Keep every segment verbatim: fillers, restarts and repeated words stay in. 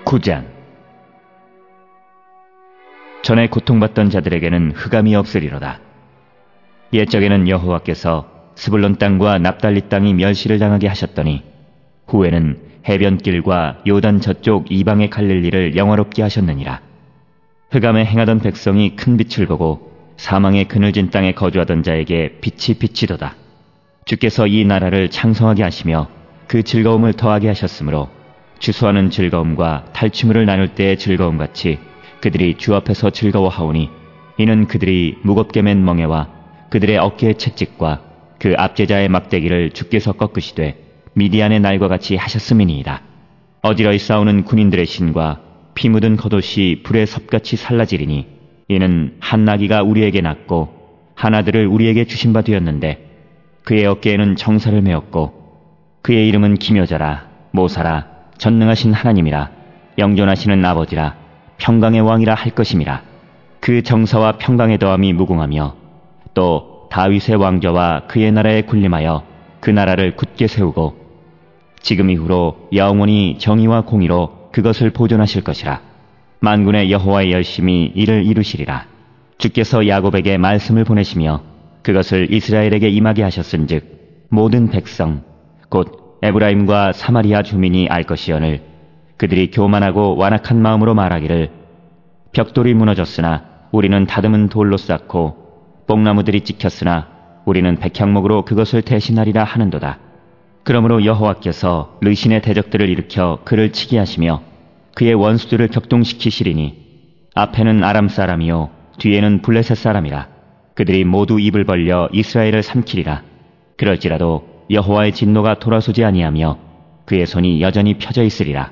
구 장. 전에 고통받던 자들에게는 흑암이 없으리로다. 옛적에는 여호와께서 스불론 땅과 납달리 땅이 멸시를 당하게 하셨더니 후에는 해변길과 요단 저쪽 이방의 갈릴리를 영화롭게 하셨느니라. 흑암에 행하던 백성이 큰 빛을 보고 사망의 그늘진 땅에 거주하던 자에게 빛이 비치도다. 주께서 이 나라를 창성하게 하시며 그 즐거움을 더하게 하셨으므로 추수하는 즐거움과 탈취물을 나눌 때의 즐거움같이 그들이 주 앞에서 즐거워하오니 이는 그들이 무겁게 맨 멍에와 그들의 어깨의 채찍과 그 압제자의 막대기를 주께서 꺾으시되 미디안의 날과 같이 하셨음이니이다. 어지러이 싸우는 군인들의 신과 피 묻은 겉옷이 불의 섭같이 살라지리니 이는 한 나귀가 우리에게 낳고 한 아들을 우리에게 주신 바 되었는데 그의 어깨에는 정사를 메었고 그의 이름은 기묘자라 모사라 전능하신 하나님이라 영존하시는 아버지라 평강의 왕이라 할 것임이라. 그 정사와 평강의 더함이 무궁하며 또 다윗의 왕좌와 그의 나라에 군림하여 그 나라를 굳게 세우고 지금 이후로 영원히 정의와 공의로 그것을 보존하실 것이라. 만군의 여호와의 열심히 이를 이루시리라. 주께서 야곱에게 말씀을 보내시며 그것을 이스라엘에게 임하게 하셨은즉 모든 백성 곧 에브라임과 사마리아 주민이 알 것이오늘 그들이 교만하고 완악한 마음으로 말하기를 벽돌이 무너졌으나 우리는 다듬은 돌로 쌓고 뽕나무들이 찍혔으나 우리는 백향목으로 그것을 대신하리라 하는도다. 그러므로 여호와께서 르신의 대적들을 일으켜 그를 치게 하시며 그의 원수들을 격동시키시리니 앞에는 아람 사람이요 뒤에는 블레셋 사람이라. 그들이 모두 입을 벌려 이스라엘을 삼키리라. 그럴지라도 여호와의 진노가 돌아서지 아니하며 그의 손이 여전히 펴져 있으리라.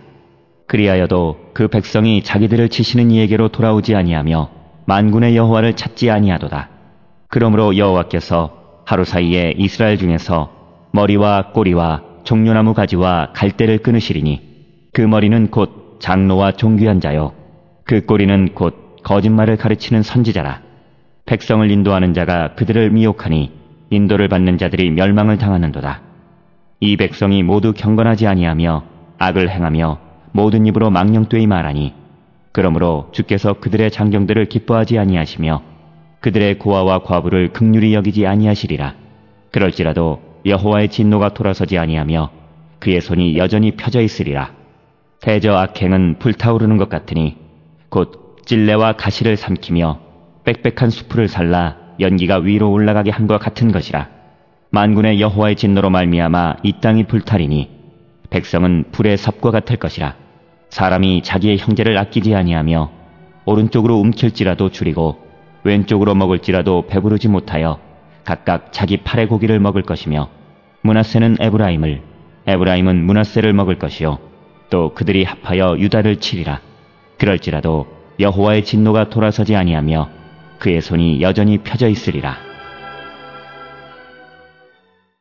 그리하여도 그 백성이 자기들을 치시는 이에게로 돌아오지 아니하며 만군의 여호와를 찾지 아니하도다. 그러므로 여호와께서 하루 사이에 이스라엘 중에서 머리와 꼬리와 종려나무 가지와 갈대를 끊으시리니 그 머리는 곧 장로와 존귀한 자요 그 꼬리는 곧 거짓말을 가르치는 선지자라. 백성을 인도하는 자가 그들을 미혹하니 인도를 받는 자들이 멸망을 당하는도다. 이 백성이 모두 경건하지 아니하며 악을 행하며 모든 입으로 망령되이 말하니 그러므로 주께서 그들의 장경들을 기뻐하지 아니하시며 그들의 고아와 과부를 긍휼히 여기지 아니하시리라. 그럴지라도 여호와의 진노가 돌아서지 아니하며 그의 손이 여전히 펴져 있으리라. 대저 악행은 불타오르는 것 같으니 곧 찔레와 가시를 삼키며 빽빽한 수풀을 살라 연기가 위로 올라가게 한 것 같은 것이라. 만군의 여호와의 진노로 말미암아 이 땅이 불타리니 백성은 불의 섭과 같을 것이라. 사람이 자기의 형제를 아끼지 아니하며 오른쪽으로 움킬지라도 줄이고 왼쪽으로 먹을지라도 배부르지 못하여 각각 자기 팔의 고기를 먹을 것이며 므낫세는 에브라임을 에브라임은 므낫세를 먹을 것이요 또 그들이 합하여 유다를 치리라. 그럴지라도 여호와의 진노가 돌아서지 아니하며 그의 손이 여전히 펴져 있으리라.